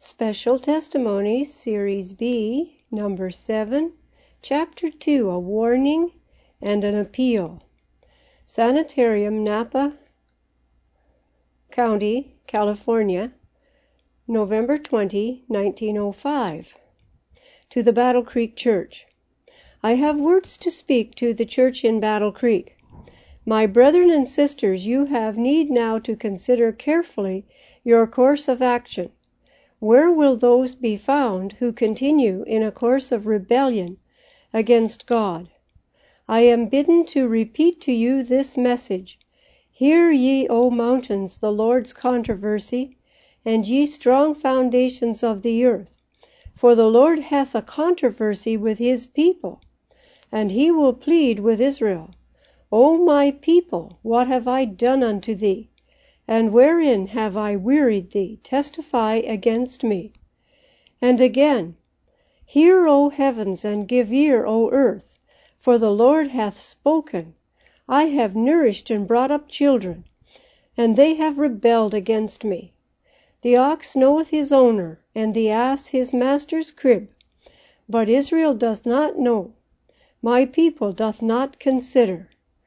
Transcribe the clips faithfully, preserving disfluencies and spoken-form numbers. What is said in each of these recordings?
Special Testimonies, Series B, Number seven, Chapter two, A Warning and an Appeal. Sanitarium, Napa County, California, November twentieth, nineteen oh five. To the Battle Creek Church. I have words to speak to the church in Battle Creek. My brethren and sisters, you have need now to consider carefully your course of action. Where will those be found who continue in a course of rebellion against God? I am bidden to repeat to you this message. Hear ye, O mountains, the Lord's controversy, and ye strong foundations of the earth. For the Lord hath a controversy with his people, and he will plead with Israel. O my people, what have I done unto thee? And wherein have I wearied thee? Testify against me. And again, Hear, O heavens, and give ear, O earth, for the Lord hath spoken. I have nourished and brought up children, and they have rebelled against me. The ox knoweth his owner, and the ass his master's crib. But Israel doth not know, my people doth not consider.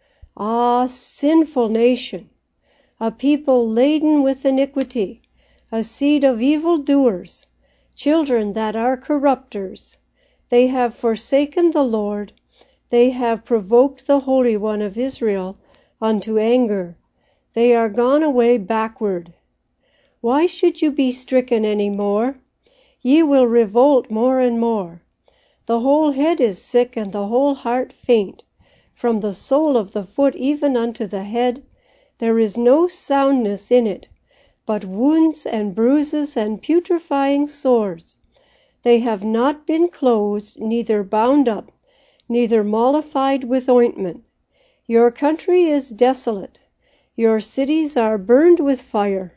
Ah, sinful nation! A people laden with iniquity, a seed of evil doers, children that are corrupters. They have forsaken the Lord, they have provoked the Holy One of Israel unto anger. They are gone away backward. Why should you be stricken any more? Ye will revolt more and more. The whole head is sick, and the whole heart faint, from the sole of the foot even unto the head. There is no soundness in it, but wounds and bruises and putrefying sores. They have not been closed, neither bound up, neither mollified with ointment. Your country is desolate. Your cities are burned with fire.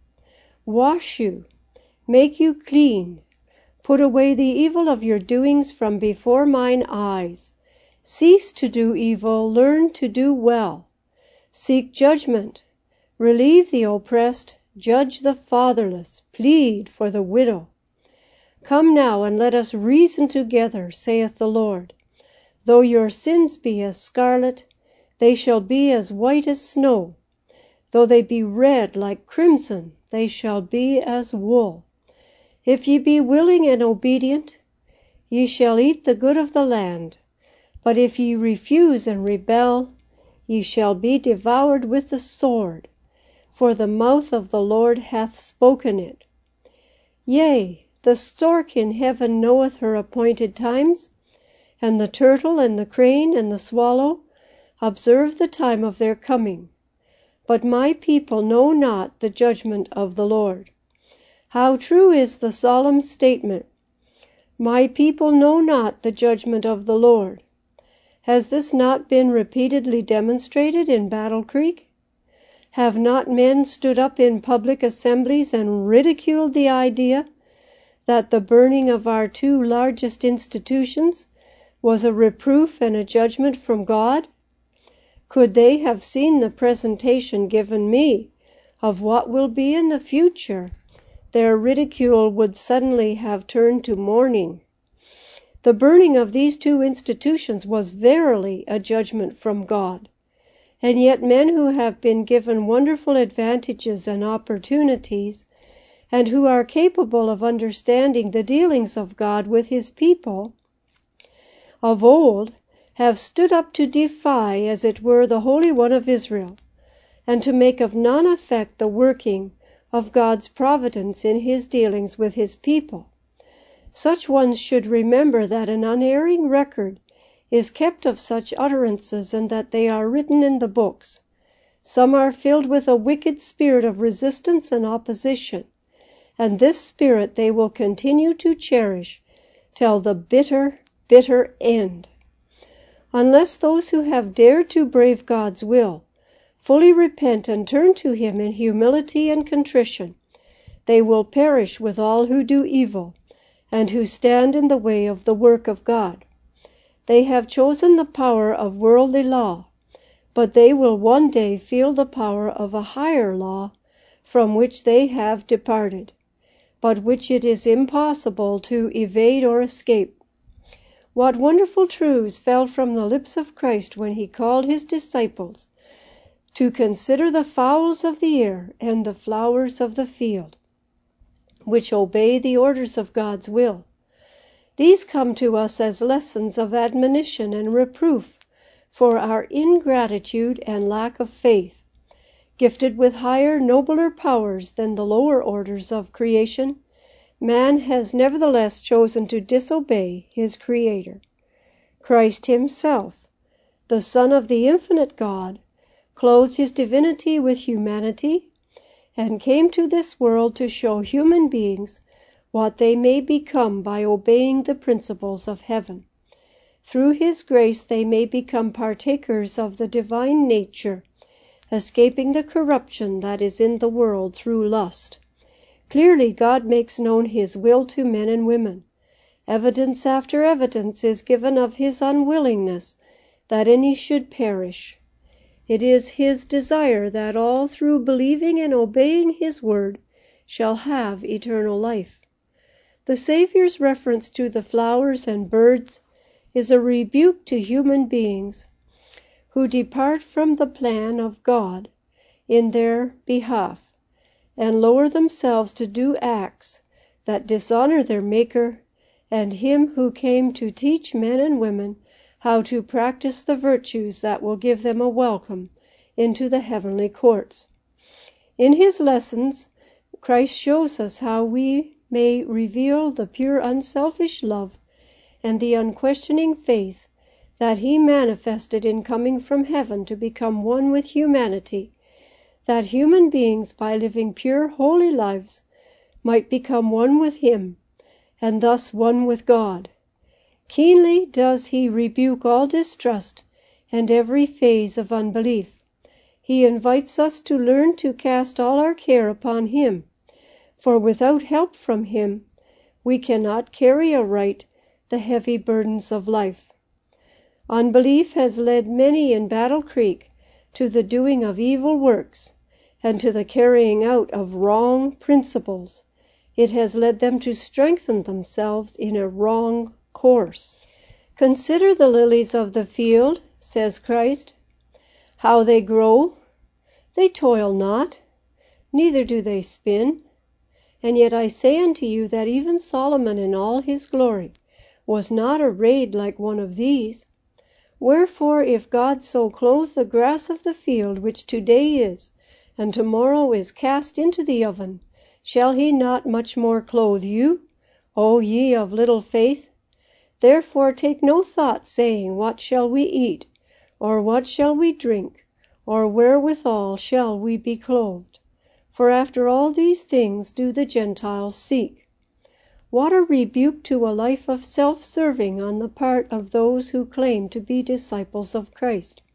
Wash you, make you clean. Put away the evil of your doings from before mine eyes. Cease to do evil, learn to do well. Seek judgment, relieve the oppressed, judge the fatherless, plead for the widow. Come now, and let us reason together, saith the Lord. Though your sins be as scarlet, they shall be as white as snow. Though they be red like crimson, they shall be as wool. If ye be willing and obedient, ye shall eat the good of the land. But if ye refuse and rebel, ye shall be devoured with the sword, for the mouth of the Lord hath spoken it. Yea, the stork in heaven knoweth her appointed times, and the turtle and the crane and the swallow observe the time of their coming. But my people know not the judgment of the Lord. How true is the solemn statement, my people know not the judgment of the Lord. Has this not been repeatedly demonstrated in Battle Creek? Have not men stood up in public assemblies and ridiculed the idea that the burning of our two largest institutions was a reproof and a judgment from God? Could they have seen the presentation given me of what will be in the future, their ridicule would suddenly have turned to mourning. The burning of these two institutions was verily a judgment from God, and yet men who have been given wonderful advantages and opportunities, and who are capable of understanding the dealings of God with his people, of old have stood up to defy, as it were, the Holy One of Israel, and to make of none effect the working of God's providence in his dealings with his people. Such ones should remember that an unerring record is kept of such utterances, and that they are written in the books. Some are filled with a wicked spirit of resistance and opposition, and this spirit they will continue to cherish till the bitter, bitter end. Unless those who have dared to brave God's will fully repent and turn to him in humility and contrition, they will perish with all who do evil, and who stand in the way of the work of God. They have chosen the power of worldly law, but they will one day feel the power of a higher law from which they have departed. but which it is impossible to evade or escape. What wonderful truths fell from the lips of Christ when he called his disciples to consider the fowls of the air and the flowers of the field, which obey the orders of God's will. These come to us as lessons of admonition and reproof for our ingratitude and lack of faith. Gifted with higher, nobler powers than the lower orders of creation, man has nevertheless chosen to disobey his Creator. Christ himself, the Son of the infinite God, clothed his divinity with humanity and came to this world to show human beings what they may become by obeying the principles of heaven. Through his grace they may become partakers of the divine nature, escaping the corruption that is in the world through lust. Clearly God makes known his will to men and women. Evidence after evidence is given of his unwillingness that any should perish. It is his desire that all, through believing and obeying his word, shall have eternal life. The Savior's reference to the flowers and birds is a rebuke to human beings who depart from the plan of God in their behalf and lower themselves to do acts that dishonor their Maker and him who came to teach men and women how to practice the virtues that will give them a welcome into the heavenly courts. In his lessons, Christ shows us how we may reveal the pure unselfish love and the unquestioning faith that he manifested in coming from heaven to become one with humanity, that human beings, by living pure, holy lives, might become one with him, and thus one with God. Keenly does he rebuke all distrust and every phase of unbelief. He invites us to learn to cast all our care upon him, for without help from him, we cannot carry aright the heavy burdens of life. Unbelief has led many in Battle Creek to the doing of evil works and to the carrying out of wrong principles. It has led them to strengthen themselves in a wrong course. Consider the lilies of the field, says Christ, how they grow. They toil not, neither do they spin. And yet I say unto you that even Solomon in all his glory was not arrayed like one of these. Wherefore, if God so clothe the grass of the field, which today is, and tomorrow is cast into the oven, shall he not much more clothe you, O ye of little faith? Therefore take no thought, saying, What shall we eat? Or what shall we drink? Or wherewithal shall we be clothed? For after all these things do the Gentiles seek. What a rebuke to a life of self-serving on the part of those who claim to be disciples of Christ.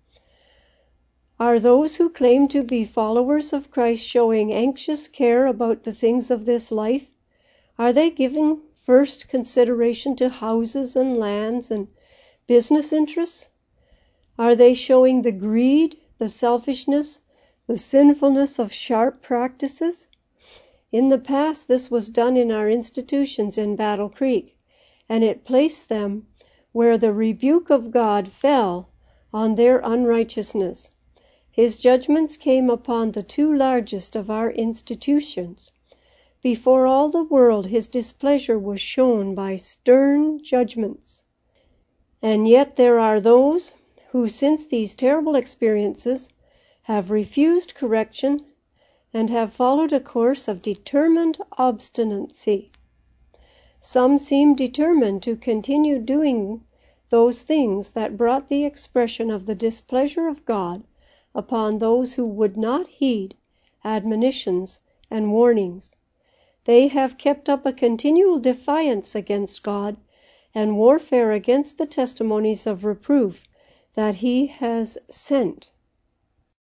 Are those who claim to be followers of Christ showing anxious care about the things of this life? Are they giving first consideration to houses and lands and business interests? Are they showing the greed, the selfishness, the sinfulness of sharp practices? In the past, this was done in our institutions in Battle Creek, and it placed them where the rebuke of God fell on their unrighteousness. His judgments came upon the two largest of our institutions. Before all the world, his displeasure was shown by stern judgments. And yet there are those who, since these terrible experiences, have refused correction and have followed a course of determined obstinacy. Some seem determined to continue doing those things that brought the expression of the displeasure of God upon those who would not heed admonitions and warnings. They have kept up a continual defiance against God and warfare against the testimonies of reproof that he has sent.